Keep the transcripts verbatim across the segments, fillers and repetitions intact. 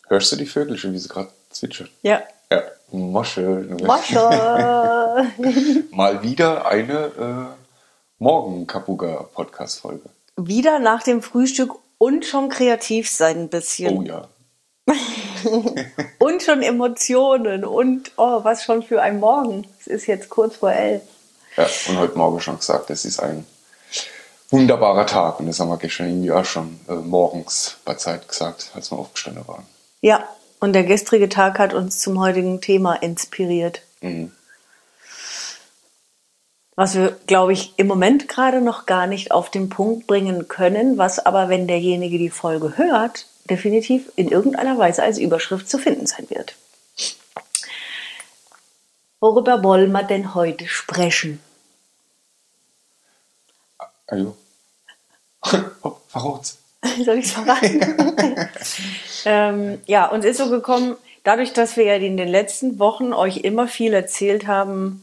Hörst du die Vögel, wie sie gerade zwitschern? Ja. Ja, Mosche. Mosche. Mal wieder eine äh, Morgen-Kapuga-Podcast-Folge. Wieder nach dem Frühstück und schon kreativ sein ein bisschen. Oh ja. Und schon Emotionen und oh, was schon für ein Morgen. Es ist jetzt kurz vor elf. Ja, und heute Morgen schon gesagt, es ist ein wunderbarer Tag. Und das haben wir gestern irgendwie auch schon äh, morgens bei Zeit gesagt, als wir aufgestanden waren. Ja, und der gestrige Tag hat uns zum heutigen Thema inspiriert. Mhm. Was wir, glaube ich, im Moment gerade noch gar nicht auf den Punkt bringen können, was aber, wenn derjenige die Folge hört, definitiv in irgendeiner Weise als Überschrift zu finden sein wird. Worüber wollen wir denn heute sprechen? Ajo. Oh, verrot's. Soll ich es verraten? ähm, ja, uns ist so gekommen, dadurch, dass wir ja in den letzten Wochen euch immer viel erzählt haben,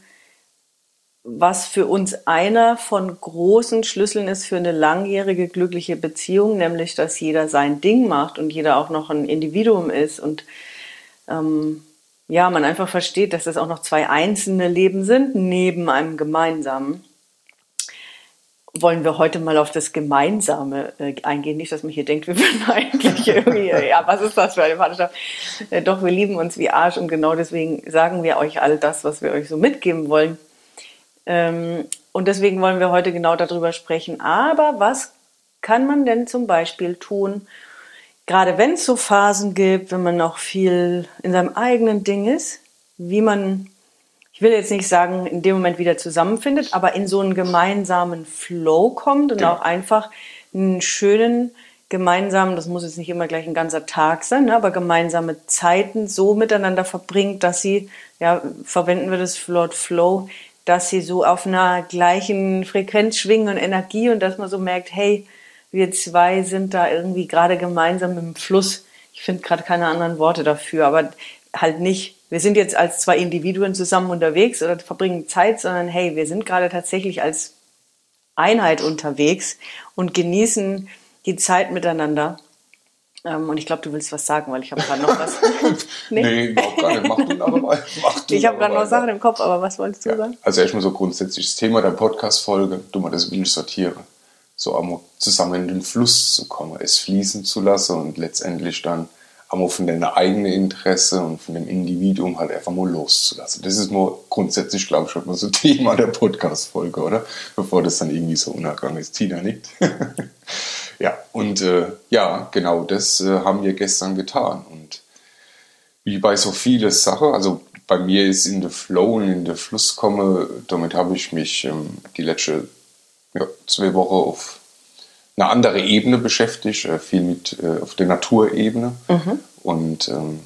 was für uns einer von großen Schlüsseln ist für eine langjährige glückliche Beziehung, nämlich, dass jeder sein Ding macht und jeder auch noch ein Individuum ist und ähm, ja, man einfach versteht, dass das auch noch zwei einzelne Leben sind, neben einem gemeinsamen. Wollen wir heute mal auf das Gemeinsame äh, eingehen. Nicht, dass man hier denkt, wir würden eigentlich irgendwie, ja, was ist das für eine Partnerschaft? Äh, doch, wir lieben uns wie Arsch und genau deswegen sagen wir euch all das, was wir euch so mitgeben wollen. Ähm, und deswegen wollen wir heute genau darüber sprechen. Aber was kann man denn zum Beispiel tun, gerade wenn es so Phasen gibt, wenn man noch viel in seinem eigenen Ding ist, wie man... Ich will jetzt nicht sagen, in dem Moment wieder zusammenfindet, aber in so einen gemeinsamen Flow kommt und genau. auch einfach einen schönen gemeinsamen, das muss jetzt nicht immer gleich ein ganzer Tag sein, ne, aber gemeinsame Zeiten so miteinander verbringt, dass sie, ja, verwenden wir das Wort Flow, dass sie so auf einer gleichen Frequenz schwingen und Energie und dass man so merkt, hey, wir zwei sind da irgendwie gerade gemeinsam im Fluss. Ich finde gerade keine anderen Worte dafür, aber halt nicht, wir sind jetzt als zwei Individuen zusammen unterwegs oder verbringen Zeit, sondern hey, wir sind gerade tatsächlich als Einheit unterwegs und genießen die Zeit miteinander. Ähm, und ich glaube, du willst was sagen, weil ich habe gerade noch was. nee? nee, überhaupt gar nicht. Mach du aber mal. Mach du ich habe gerade noch mal. Sachen im Kopf, aber was wolltest du ja, sagen? Also erstmal so grundsätzlich das Thema der Podcast-Folge, du mal das Wild sortieren. So einmal zusammen in den Fluss zu kommen, es fließen zu lassen und letztendlich dann einmal von deinem eigenen Interesse und von dem Individuum halt einfach mal loszulassen. Das ist mal grundsätzlich, glaube ich, schon mal so Thema der Podcast-Folge, oder? Bevor das dann irgendwie so unergangen ist. Tina nickt. ja, und äh, ja, genau das äh, haben wir gestern getan. Und wie bei so vielen Sachen, also bei mir ist in der Flow und in der Fluss komme, damit habe ich mich ähm, die letzten ja, zwei Wochen auf eine andere Ebene beschäftigt, äh, viel mit äh, auf der Naturebene mhm. und ähm,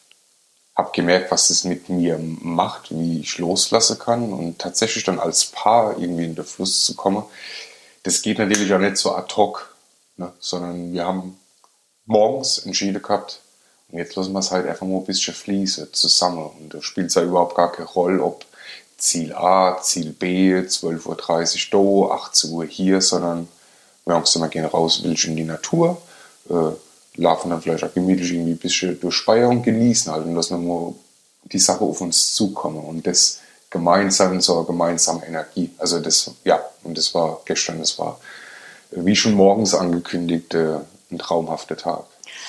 habe gemerkt, was das mit mir macht, wie ich loslassen kann und tatsächlich dann als Paar irgendwie in den Fluss zu kommen. Das geht natürlich auch nicht so ad hoc, ne? Sondern wir haben morgens entschieden gehabt und jetzt lassen wir es halt einfach mal ein bisschen fließen zusammen und da spielt es ja überhaupt gar keine Rolle, ob Ziel A, Ziel B, zwölf Uhr dreißig da, achtzehn Uhr hier, sondern wir haben gesagt, wir gehen raus, willst in die Natur, äh, laufen dann vielleicht auch gemütlich irgendwie ein bisschen durch Speyer und genießen halt und lassen mal die Sache auf uns zukommen und das gemeinsam in so einer gemeinsamen Energie. Also das, ja, und das war gestern, das war, wie schon morgens angekündigt, äh, ein traumhafter Tag.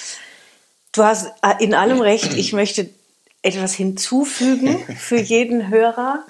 Du hast in allem recht, ich möchte etwas hinzufügen für jeden Hörer.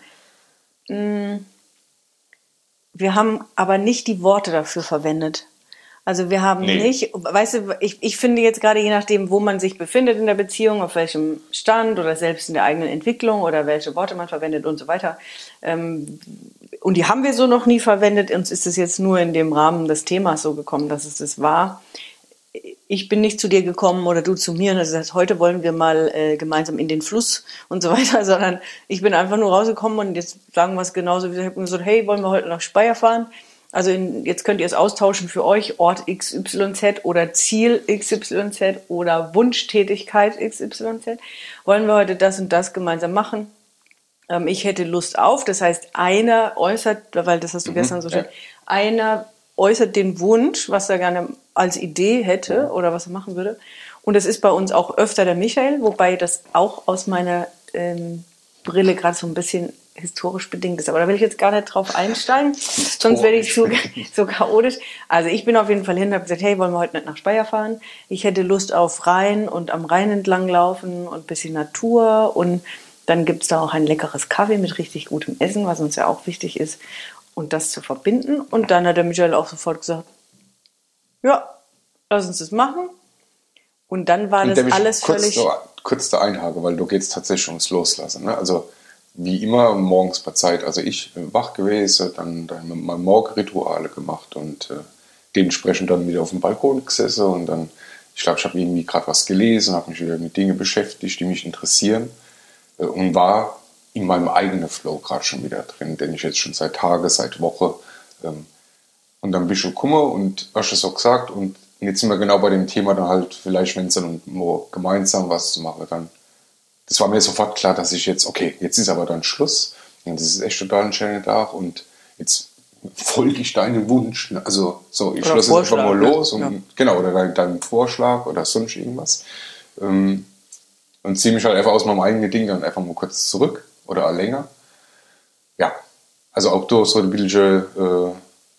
Wir haben aber nicht die Worte dafür verwendet. Also wir haben nee. nicht, weißt du, ich, ich finde jetzt gerade je nachdem, wo man sich befindet in der Beziehung, auf welchem Stand oder selbst in der eigenen Entwicklung oder welche Worte man verwendet und so weiter. Ähm, und die haben wir so noch nie verwendet. Uns ist es jetzt nur in dem Rahmen des Themas so gekommen, dass es das war. Ich bin nicht zu dir gekommen oder du zu mir und hast gesagt, heute wollen wir mal äh, gemeinsam in den Fluss und so weiter, sondern ich bin einfach nur rausgekommen und jetzt sagen wir es genauso, wie ich habe gesagt, hey, wollen wir heute nach Speyer fahren? Also in, jetzt könnt ihr es austauschen für euch, Ort X Y Z oder Ziel X Y Z oder Wunschtätigkeit X Y Z. Wollen wir heute das und das gemeinsam machen? Ähm, ich hätte Lust auf, das heißt, einer äußert, weil das hast du mhm, gestern so schön, ja. einer äußert den Wunsch, was er gerne als Idee hätte oder was er machen würde. Und das ist bei uns auch öfter der Michael, wobei das auch aus meiner ähm, Brille gerade so ein bisschen historisch bedingt ist. Aber da will ich jetzt gar nicht drauf einsteigen, sonst werde ich so, so chaotisch. Also ich bin auf jeden Fall hin und habe gesagt, hey, wollen wir heute nicht nach Speyer fahren? Ich hätte Lust auf Rhein und am Rhein entlang laufen und ein bisschen Natur. Und dann gibt es da auch ein leckeres Kaffee mit richtig gutem Essen, was uns ja auch wichtig ist. Und das zu verbinden. Und dann hat der Michael auch sofort gesagt, ja, lass uns das machen. Und dann war und das alles kurz völlig... So, kurz da einhake, weil du geht tatsächlich ums Loslassen. Ne? Also wie immer morgens bei Zeit, also ich bin wach gewesen, dann, dann mal Morgenrituale gemacht und äh, dementsprechend dann wieder auf dem Balkon gesessen und dann, ich glaube, ich habe irgendwie gerade was gelesen, habe mich wieder mit Dingen beschäftigt, die mich interessieren äh, und war in meinem eigenen Flow gerade schon wieder drin, den ich jetzt schon seit Tagen, seit Woche ähm, und dann bin ich schon gekommen und hast du es auch gesagt und jetzt sind wir genau bei dem Thema dann halt, vielleicht wenn es dann nur gemeinsam was zu machen, dann das war mir sofort klar, dass ich jetzt, okay, jetzt ist aber dann Schluss. Und das ist echt total ein schöner Tag und jetzt folge ich deinem Wunsch. Also so, ich schloss jetzt einfach mal los und, ja. Genau, oder deinem dein Vorschlag oder sonst irgendwas. Ähm, und ziehe mich halt einfach aus meinem eigenen Ding dann einfach mal kurz zurück oder auch länger. Ja, also auch durch so ein bisschen äh,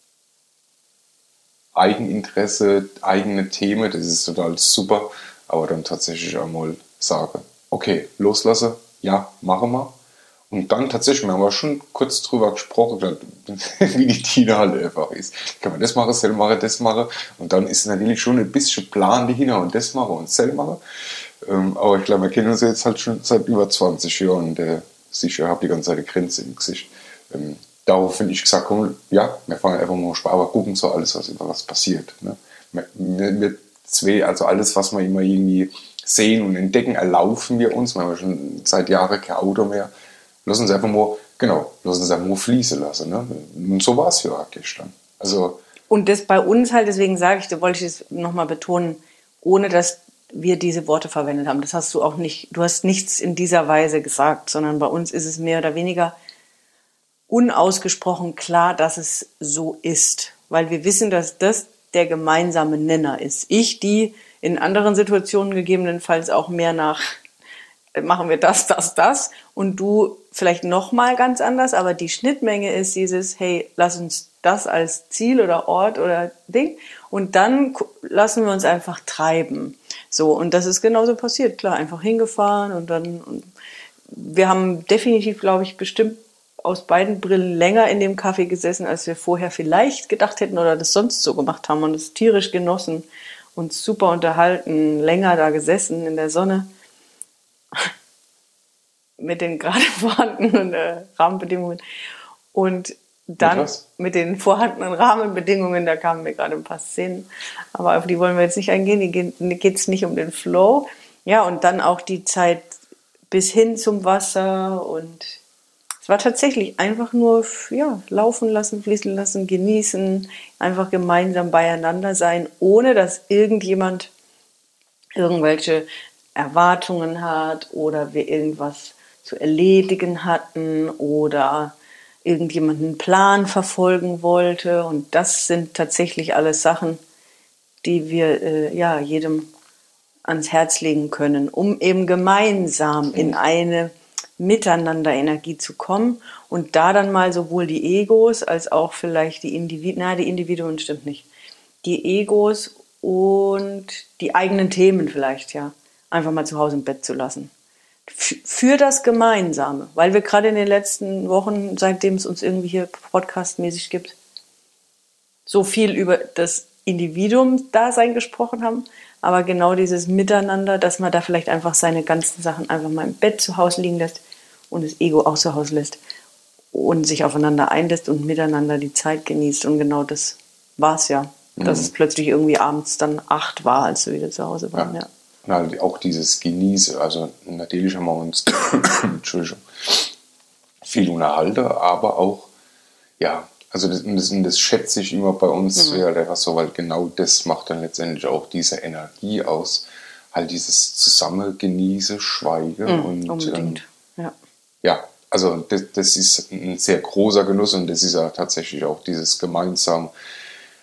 Eigeninteresse, eigene Themen, das ist total super. Aber dann tatsächlich einmal sagen, okay, loslasse, ja, machen wir. Und dann tatsächlich, wir haben wir schon kurz drüber gesprochen, wie die Tina halt einfach ist. Kann man das machen, selber machen, das machen. Und dann ist natürlich schon ein bisschen Plan dahinter und das machen und selber machen. Ähm, aber ich glaube, wir kennen uns jetzt halt schon seit über zwanzig Jahren und äh, sicher habe die ganze Zeit eine Grenze im Gesicht. Ähm, darauf finde ich gesagt, komm, ja, wir fangen einfach mal Spaß, aber gucken so alles, was über was passiert. Ne? Wir, wir, wir zwei, also alles, was wir immer irgendwie sehen und entdecken, erlaufen wir uns. Wir haben ja schon seit Jahren kein Auto mehr. Lass uns einfach mal, genau, lass uns einfach mal fließen lassen. Ne? Und so war es ja gestern. Also, und das bei uns halt, deswegen sage ich, da wollte ich es nochmal betonen, ohne dass wir diese Worte verwendet haben. Das hast du auch nicht, du hast nichts in dieser Weise gesagt, sondern bei uns ist es mehr oder weniger unausgesprochen klar, dass es so ist. Weil wir wissen, dass das der gemeinsame Nenner ist. Ich, die in anderen Situationen gegebenenfalls auch mehr nach, machen wir das, das, das und du vielleicht nochmal ganz anders, aber die Schnittmenge ist dieses, hey, lass uns das als Ziel oder Ort oder Ding und dann lassen wir uns einfach treiben. So, und das ist genauso passiert, klar, einfach hingefahren und dann, und wir haben definitiv, glaube ich, bestimmt aus beiden Brillen länger in dem Kaffee gesessen, als wir vorher vielleicht gedacht hätten oder das sonst so gemacht haben und es tierisch genossen, uns super unterhalten, länger da gesessen in der Sonne mit den gerade vorhandenen äh, Rahmenbedingungen und dann mit, mit den vorhandenen Rahmenbedingungen, da kamen mir gerade ein paar Szenen, aber auf die wollen wir jetzt nicht eingehen, die geht es nicht um den Flow. Ja, und dann auch die Zeit bis hin zum Wasser und es war tatsächlich einfach nur ja, laufen lassen, fließen lassen, genießen, einfach gemeinsam beieinander sein, ohne dass irgendjemand irgendwelche Erwartungen hat oder wir irgendwas zu erledigen hatten oder irgendjemand einen Plan verfolgen wollte. Und das sind tatsächlich alles Sachen, die wir äh, ja, jedem ans Herz legen können, um eben gemeinsam in eine Miteinander-Energie zu kommen und da dann mal sowohl die Egos als auch vielleicht die Individuen, na, die Individuen stimmt nicht, die Egos und die eigenen Themen vielleicht, ja, einfach mal zu Hause im Bett zu lassen. F- für das Gemeinsame, weil wir gerade in den letzten Wochen, seitdem es uns irgendwie hier podcastmäßig gibt, so viel über das Individuum-Dasein gesprochen haben, aber genau dieses Miteinander, dass man da vielleicht einfach seine ganzen Sachen einfach mal im Bett zu Hause liegen lässt und das Ego auch zu Hause lässt und sich aufeinander einlässt und miteinander die Zeit genießt. Und genau das war es ja, mhm. dass es plötzlich irgendwie abends dann acht war, als wir wieder zu Hause waren. Ja. Ja. Und halt auch dieses Genießen, also natürlich haben wir uns Entschuldigung, viel unterhalten, aber auch, ja, also das, das, das schätze ich immer bei uns, mhm. ja, einfach so, weil genau das macht dann letztendlich auch diese Energie aus, halt dieses zusammen genießen, schweigen mhm, und unbedingt. Ähm, ja. ja, also das, das ist ein sehr großer Genuss und das ist ja tatsächlich auch dieses gemeinsam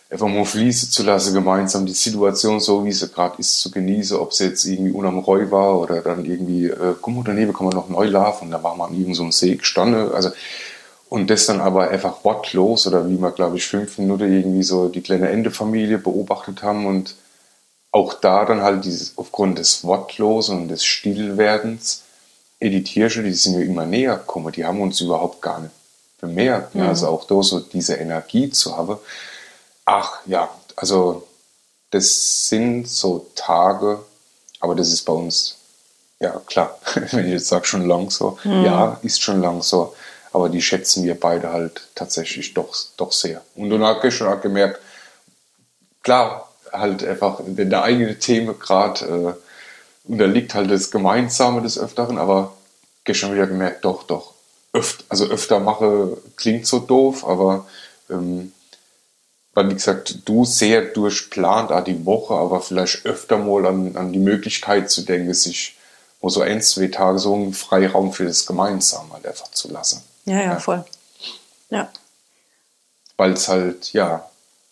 einfach mal fließen zu lassen, gemeinsam die Situation so, wie sie gerade ist, zu genießen, ob sie jetzt irgendwie unterm Reu war oder dann irgendwie, äh, guck mal, daneben kann man noch neu laufen und da war man an irgendeinem so einem See gestanden, also, und das dann aber einfach wortlos oder wie wir, glaube ich, fünf Minuten irgendwie so die kleine Ende-Familie beobachtet haben und auch da dann halt dieses, aufgrund des Wortlosen und des Stillwerdens, die Tierchen, die sind ja immer näher gekommen, die haben uns überhaupt gar nicht bemerkt, mhm. ja, also auch da so diese Energie zu haben. Ach ja, also das sind so Tage, aber das ist bei uns, ja klar, wenn ich jetzt sage, schon lang so, mhm. ja, ist schon lang so, aber die schätzen wir beide halt tatsächlich doch, doch sehr. Und dann habe ich schon auch gemerkt, klar, halt einfach der eigene Thema gerade äh, unterliegt halt das Gemeinsame des Öfteren, aber gestern wieder gemerkt, doch, doch, öfter, also öfter mache klingt so doof, aber ähm, weil, wie gesagt, du sehr durchplant auch die Woche, aber vielleicht öfter mal an, an die Möglichkeit zu denken, sich mal so ein, zwei Tage so einen Freiraum für das Gemeinsame halt einfach zu lassen. Ja, ja, ja. Voll. Ja. Weil es halt, ja,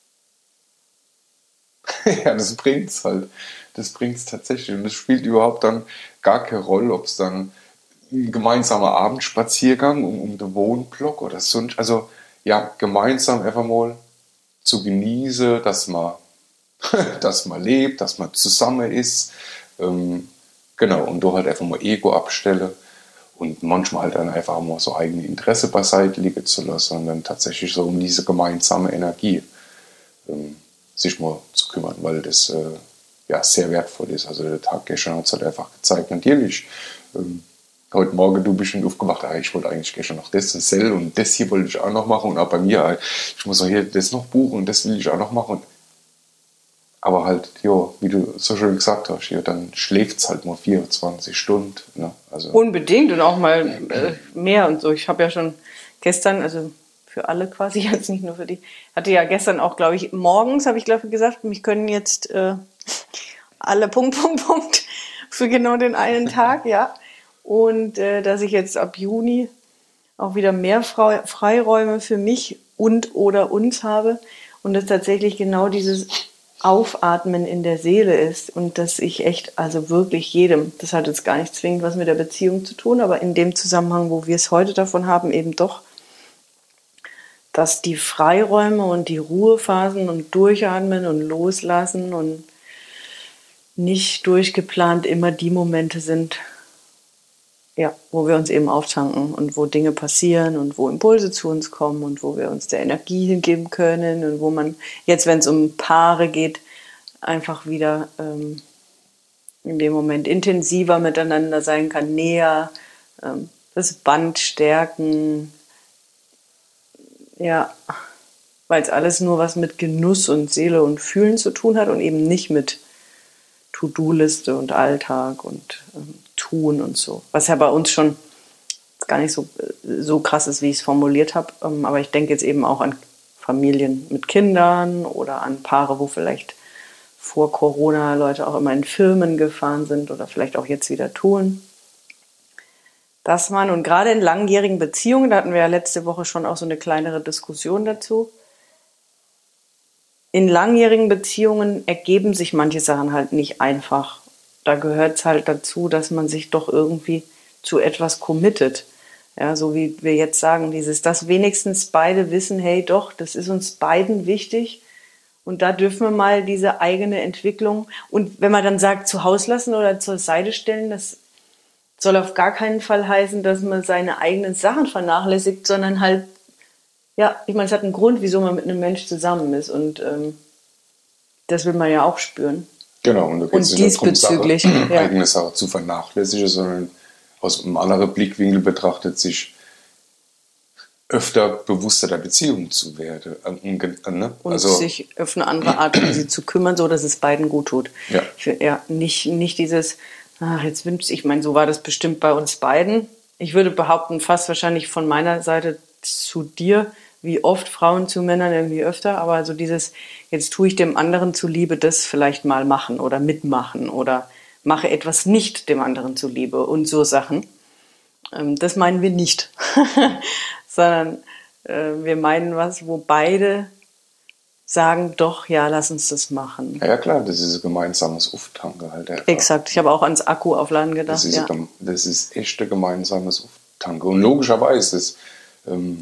ja, das bringt es halt. Das bringt es tatsächlich. Und es spielt überhaupt dann gar keine Rolle, ob es dann ein gemeinsamer Abendspaziergang um, um den Wohnblock oder sonst. Also, ja, gemeinsam einfach mal zu genießen, dass man, dass man lebt, dass man zusammen ist. Ähm, genau, und da halt einfach mal Ego abstelle und manchmal halt dann einfach mal so eigene Interesse beiseite liegen zu lassen und dann tatsächlich so um diese gemeinsame Energie ähm, sich mal zu kümmern, weil das äh, ja sehr wertvoll ist. Also der Tag gestern hat es halt einfach gezeigt. Natürlich, ähm, heute Morgen du bist schon aufgewacht, ah, ich wollte eigentlich gestern noch das und Sell und das hier wollte ich auch noch machen und auch bei mir, ah, ich muss auch hier das noch buchen und das will ich auch noch machen. Aber halt, jo, wie du so schön gesagt hast, jo, dann schläft es halt nur vierundzwanzig Stunden. Ne? Also, unbedingt und auch mal äh, mehr und so. Ich habe ja schon gestern, also für alle quasi, jetzt nicht nur für die, hatte ja gestern auch, glaube ich, morgens, habe ich glaube ich gesagt, mich können jetzt äh, alle Punkt, Punkt, Punkt für genau den einen Tag, ja. Und äh, dass ich jetzt ab Juni auch wieder mehr Fre- Freiräume für mich und oder uns habe und das tatsächlich genau dieses Aufatmen in der Seele ist und dass ich echt, also wirklich jedem, das hat jetzt gar nicht zwingend was mit der Beziehung zu tun, aber in dem Zusammenhang, wo wir es heute davon haben, eben doch, dass die Freiräume und die Ruhephasen und Durchatmen und Loslassen und nicht durchgeplant immer die Momente sind, ja, wo wir uns eben auftanken und wo Dinge passieren und wo Impulse zu uns kommen und wo wir uns der Energie hingeben können und wo man jetzt, wenn es um Paare geht, einfach wieder ähm, in dem Moment intensiver miteinander sein kann, näher, ähm, das Band stärken, ja, weil es alles nur was mit Genuss und Seele und Fühlen zu tun hat und eben nicht mit To-Do-Liste und Alltag und ähm, Tun und so. Was ja bei uns schon gar nicht so, so krass ist, wie ich es formuliert habe. Ähm, aber ich denke jetzt eben auch an Familien mit Kindern oder an Paare, wo vielleicht vor Corona Leute auch immer in Firmen gefahren sind oder vielleicht auch jetzt wieder tun. Dass man, und gerade in langjährigen Beziehungen, da hatten wir ja letzte Woche schon auch so eine kleinere Diskussion dazu, in langjährigen Beziehungen ergeben sich manche Sachen halt nicht einfach. Da gehört es halt dazu, dass man sich doch irgendwie zu etwas committet. Ja, so wie wir jetzt sagen, dieses, dass wenigstens beide wissen, hey doch, das ist uns beiden wichtig und da dürfen wir mal diese eigene Entwicklung, und wenn man dann sagt, zu Hause lassen oder zur Seite stellen, das soll auf gar keinen Fall heißen, dass man seine eigenen Sachen vernachlässigt, sondern halt, ja, ich meine, es hat einen Grund, wieso man mit einem Mensch zusammen ist und ähm, das will man ja auch spüren. Genau, und da geht es nicht diesbezüglich, darum, Sache, ja. eigene Sache zu vernachlässigen, sondern aus einem anderen Blickwinkel betrachtet, sich öfter bewusster der Beziehung zu werden. Ne? Und also, sich auf eine andere Art, um sie zu kümmern, so dass es beiden gut tut. Ja. Für, ja, nicht, nicht dieses, ach, jetzt wünscht ich, ich meine, so war das bestimmt bei uns beiden. Ich würde behaupten, fast wahrscheinlich von meiner Seite zu dir, wie oft Frauen zu Männern, irgendwie öfter, aber so dieses, jetzt tue ich dem anderen zuliebe das vielleicht mal machen oder mitmachen oder mache etwas nicht dem anderen zuliebe und so Sachen. Das meinen wir nicht, sondern wir meinen was, wo beide sagen, doch, ja, lass uns das machen. Ja, ja klar, das ist ein gemeinsames Auftanken halt. Einfach. Exakt, ich habe auch ans Akkuaufladen gedacht. Das ist, ja. ein, das ist echt ein gemeinsames Auftanken. Und logischerweise, das, ähm,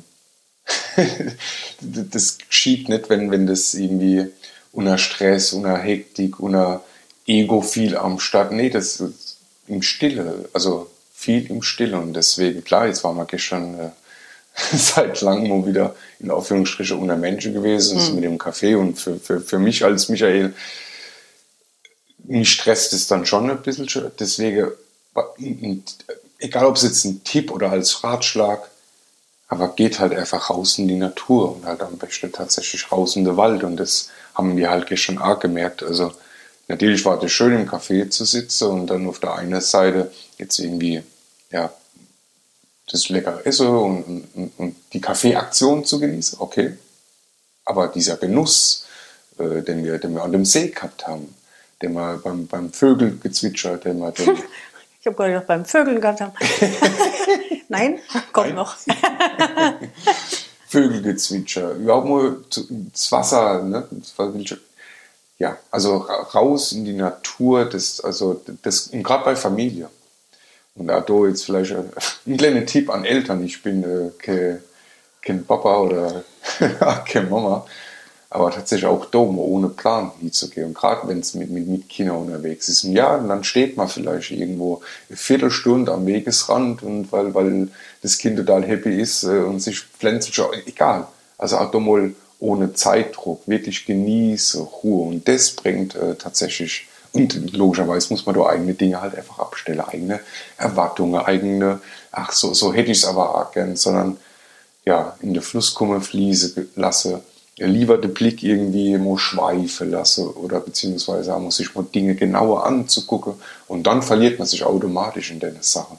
das geschieht nicht, wenn, wenn das irgendwie unter Stress, unter Hektik, unter Ego viel am Start. Nee, das ist im Stille, also viel im Stille. Und deswegen, klar, jetzt waren wir gestern äh, seit langem mal wieder in Aufführungsstriche unter Menschen gewesen, mhm. mit dem Kaffee. Und für, für, für mich als Michael, mich stresst es dann schon ein bisschen. Deswegen, egal ob es jetzt ein Tipp oder als Ratschlag, aber geht halt einfach raus in die Natur und halt am besten tatsächlich raus in den Wald. Und das haben wir halt gestern auch gemerkt. Also natürlich war das schön, im Café zu sitzen und dann auf der einen Seite jetzt irgendwie, ja, das leckere Essen und, und, und die Kaffeeaktion zu genießen, okay. Aber dieser Genuss, äh, den, wir, den wir an dem See gehabt haben, den wir beim, beim Vögelgezwitscher, den wir... Den ich habe gerade gedacht, beim Vögeln gehabt haben. Nein, kommt Nein. noch. Vögelgezwitscher, überhaupt mal das Wasser, ne? Ja, also raus in die Natur, das, also das, und gerade bei Familie. Und da jetzt vielleicht ein kleiner Tipp an Eltern. Ich bin äh, kein, kein Papa oder keine Mama, aber tatsächlich auch da, um ohne Plan hinzugehen. Und gerade wenn es mit, mit, mit Kindern unterwegs ist. Ja, und dann steht man vielleicht irgendwo eine Viertelstunde am Wegesrand, und weil, weil das Kind total happy ist äh, und sich pflänzlich, egal. Also auch da mal ohne Zeitdruck, wirklich genieße, Ruhe. Und das bringt äh, tatsächlich. Und logischerweise muss man da eigene Dinge halt einfach abstellen, eigene Erwartungen, eigene, ach so, so hätte ich es aber auch gern, sondern ja, in den Fluss kommen, fließen lasse, lieber den Blick irgendwie mal schweifen lasse oder beziehungsweise man muss sich mal Dinge genauer anzugucken und dann verliert man sich automatisch in den Sachen.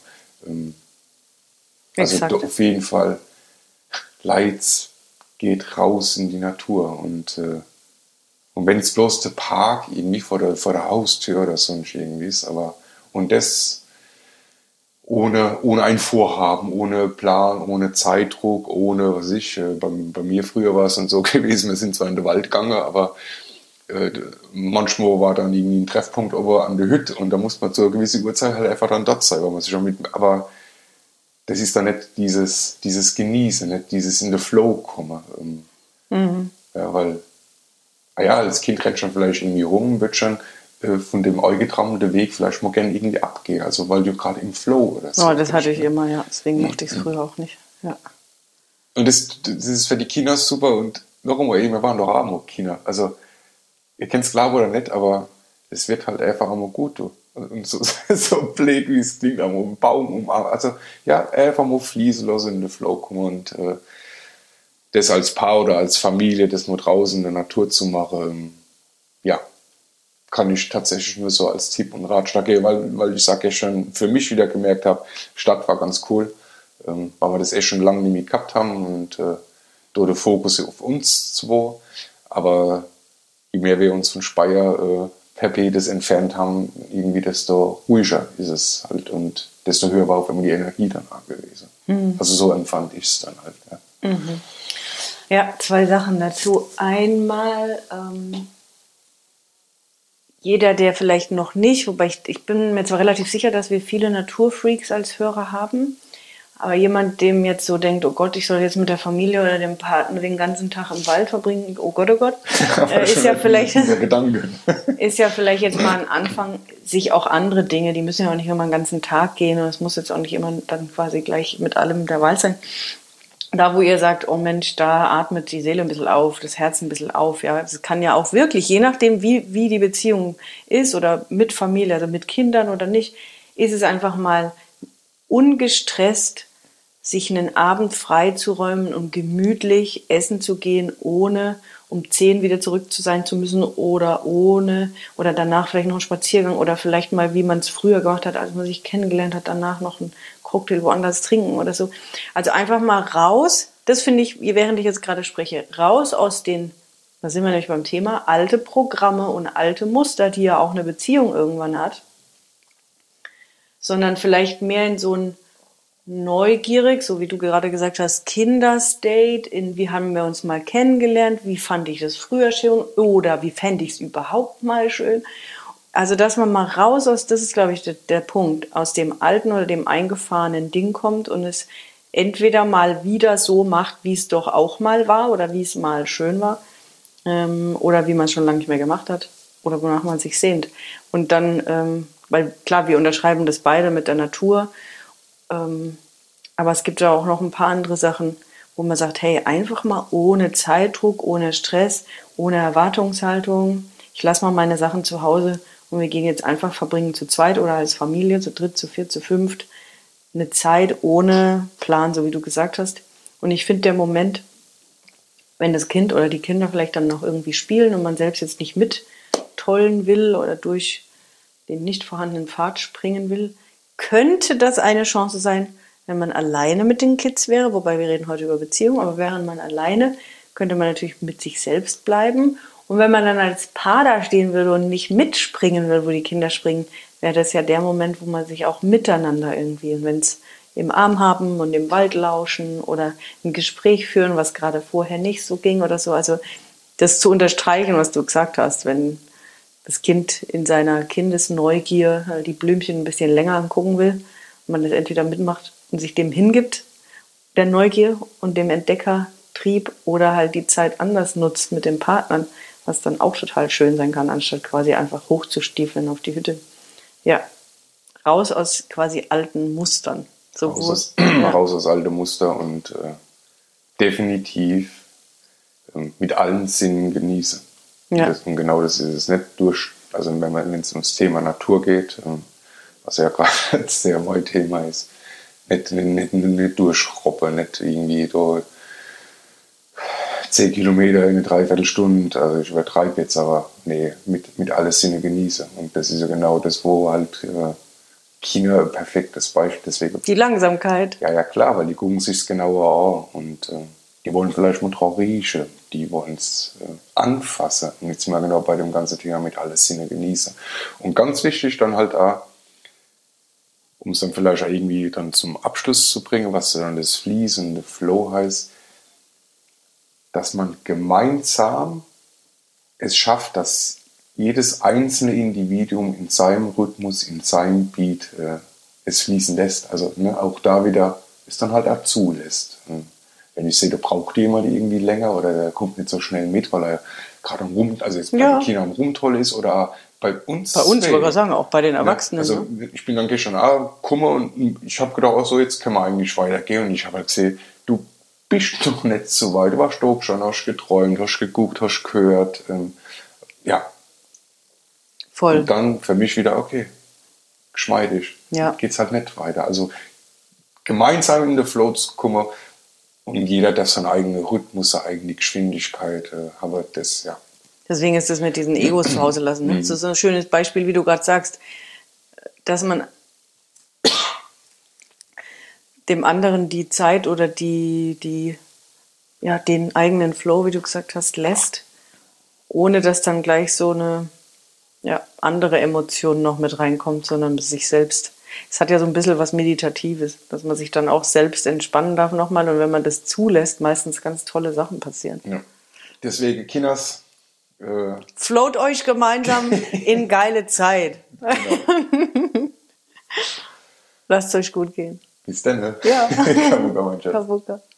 Also da auf jeden Fall, Leid geht raus in die Natur und äh, Und wenn es bloß der Park irgendwie vor der, vor der Haustür oder sonst irgendwie ist, aber und das ohne, ohne ein Vorhaben, ohne Plan, ohne Zeitdruck, ohne, was ich, äh, bei, bei mir früher war es dann so gewesen, wir sind zwar in den Wald gegangen, aber äh, manchmal war dann irgendwie ein Treffpunkt aber an der Hütte und da muss man zu einer gewissen Uhrzeit halt einfach dann dort sein, weil man sich schon mit, aber das ist dann nicht dieses, dieses Genießen, nicht dieses in den Flow kommen. Ähm, mhm. Ja, weil Ah ja, als Kind rennt schon vielleicht irgendwie rum, wird schon äh, von dem eingetrammten Weg vielleicht mal gerne irgendwie abgehen, also weil du gerade im Flow oder so. Oh, das hatte ich immer, ja, deswegen mochte ich es früher auch nicht, ja. Und das, das ist für die Kinder super und noch einmal, wir waren doch auch mal Kinder, also ihr kennt es klar oder nicht, aber es wird halt einfach immer gut, du. Und so, so blöd wie es klingt, aber um Baum umarmen, also ja, einfach mal fließen lassen, in den Flow kommen und äh, das als Paar oder als Familie, das nur draußen in der Natur zu machen, ja, kann ich tatsächlich nur so als Tipp und Ratschlag geben, weil, weil ich sage ja schon, für mich wieder gemerkt habe, Stadt war ganz cool, ähm, weil wir das echt schon lange nicht mehr gehabt haben und äh, da der Fokus auf uns zwei, aber je mehr wir uns von Speyer äh, per Pedes entfernt haben, irgendwie desto ruhiger ist es halt und desto höher war auch immer die Energie dann gewesen. Mhm. Also so empfand ich es dann halt. Ja. Mhm. Ja, zwei Sachen dazu. Einmal, ähm, jeder, der vielleicht noch nicht, wobei ich, ich bin mir zwar relativ sicher, dass wir viele Naturfreaks als Hörer haben, aber jemand, dem jetzt so denkt, oh Gott, ich soll jetzt mit der Familie oder dem Partner den ganzen Tag im Wald verbringen, oh Gott, oh Gott, äh, ist ja vielleicht ist ja vielleicht jetzt mal ein Anfang, sich auch andere Dinge, die müssen ja auch nicht immer den ganzen Tag gehen und es muss jetzt auch nicht immer dann quasi gleich mit allem der Wald sein. Da, wo ihr sagt, oh Mensch, da atmet die Seele ein bisschen auf, das Herz ein bisschen auf. Ja, das kann ja auch wirklich, je nachdem, wie, wie die Beziehung ist oder mit Familie, also mit Kindern oder nicht, ist es einfach mal ungestresst, sich einen Abend freizuräumen und gemütlich essen zu gehen, ohne um zehn wieder zurück zu sein zu müssen oder ohne oder danach vielleicht noch einen Spaziergang oder vielleicht mal, wie man es früher gemacht hat, als man sich kennengelernt hat, danach noch einen Cocktail woanders trinken oder so. Also einfach mal raus, das finde ich, während ich jetzt gerade spreche, raus aus den, da sind wir nämlich beim Thema, alte Programme und alte Muster, die ja auch eine Beziehung irgendwann hat, sondern vielleicht mehr in so ein neugierig, so wie du gerade gesagt hast, Kindersdate, in wie haben wir uns mal kennengelernt, wie fand ich das früher schön oder wie fände ich es überhaupt mal schön. Also, dass man mal raus aus, das ist, glaube ich, der, der Punkt, aus dem alten oder dem eingefahrenen Ding kommt und es entweder mal wieder so macht, wie es doch auch mal war oder wie es mal schön war ähm, oder wie man es schon lange nicht mehr gemacht hat oder wonach man sich sehnt. Und dann, ähm, weil klar, wir unterschreiben das beide mit der Natur, ähm, aber es gibt ja auch noch ein paar andere Sachen, wo man sagt, hey, einfach mal ohne Zeitdruck, ohne Stress, ohne Erwartungshaltung. Ich lasse mal meine Sachen zu Hause und wir gehen jetzt einfach verbringen zu zweit oder als Familie, zu dritt, zu viert, zu fünft, eine Zeit ohne Plan, so wie du gesagt hast. Und ich finde, der Moment, wenn das Kind oder die Kinder vielleicht dann noch irgendwie spielen und man selbst jetzt nicht mittollen will oder durch den nicht vorhandenen Pfad springen will, könnte das eine Chance sein, wenn man alleine mit den Kids wäre, wobei wir reden heute über Beziehung, aber während man alleine, könnte man natürlich mit sich selbst bleiben. Und wenn man dann als Paar da stehen würde und nicht mitspringen will, wo die Kinder springen, wäre das ja der Moment, wo man sich auch miteinander irgendwie, und wenn es im Arm haben und im Wald lauschen oder ein Gespräch führen, was gerade vorher nicht so ging oder so, also das zu unterstreichen, was du gesagt hast, wenn das Kind in seiner Kindesneugier die Blümchen ein bisschen länger angucken will und man das entweder mitmacht und sich dem hingibt, der Neugier und dem Entdeckertrieb, oder halt die Zeit anders nutzt mit den Partnern, was dann auch total schön sein kann, anstatt quasi einfach hochzustiefeln auf die Hütte. Ja, raus aus quasi alten Mustern. Sowohl, raus, aus, ja. raus aus alte Muster und äh, definitiv äh, mit allen Sinnen genießen. Ja. Das, und genau das ist es nicht durch, also wenn man wenn es ums Thema Natur geht, äh, was ja gerade ein sehr mein Thema ist, nicht, nicht, nicht, nicht durchschroppen, nicht irgendwie da zehn Kilometer in eine Dreiviertelstunde, also ich übertreibe jetzt, aber nee, mit, mit alles Sinne genieße. Und das ist ja genau das, wo halt äh, China ein perfektes Beispiel, deswegen. Die Langsamkeit. Ja, ja, klar, weil die gucken sich genauer an und äh, die wollen vielleicht mal drauf riechen, die wollen es äh, anfassen. Und jetzt mal genau bei dem ganzen Thema mit alles Sinne genießen. Und ganz wichtig dann halt auch, um es dann vielleicht auch irgendwie dann zum Abschluss zu bringen, was dann das fließende Flow heißt, dass man gemeinsam es schafft, dass jedes einzelne Individuum in seinem Rhythmus, in seinem Beat äh, es fließen lässt. Also ne, auch da wieder es dann halt auch zulässt. Wenn ich sehe, da braucht jemand irgendwie länger oder der kommt nicht so schnell mit, weil er gerade am Rum, also jetzt bei Ja. den Kindern am Rumtoll ist oder bei uns. Bei uns, wollte ich sagen, auch bei den Erwachsenen. Ja, also ne? ich bin dann gestern auch gekommen und ich habe gedacht, oh, so jetzt können wir eigentlich weitergehen. Und ich habe halt gesehen, du bist noch nicht so weit. Du warst doch schon, hast geträumt, hast geguckt, hast gehört. Ähm, ja. Voll. Und dann für mich wieder, okay, geschmeidig. Ja. Geht's halt nicht weiter. Also gemeinsam in den Flow zu kommen und jeder darf seinen eigenen Rhythmus, seine eigene Geschwindigkeit äh, haben. Das, ja. Deswegen ist das mit diesen Egos zu Hause lassen. Ne? Das ist so ein schönes Beispiel, wie du gerade sagst, dass man dem anderen die Zeit oder die, die, ja, den eigenen Flow, wie du gesagt hast, lässt, ohne dass dann gleich so eine ja, andere Emotion noch mit reinkommt, sondern sich selbst. Es hat ja so ein bisschen was Meditatives, dass man sich dann auch selbst entspannen darf nochmal, und wenn man das zulässt, meistens ganz tolle Sachen passieren. Ja. Deswegen, Kinders, äh, float euch gemeinsam in geile Zeit. genau. Lasst es euch gut gehen. Bis dann, ne? Ja. Kabuka, mein Schatz. Kabuka.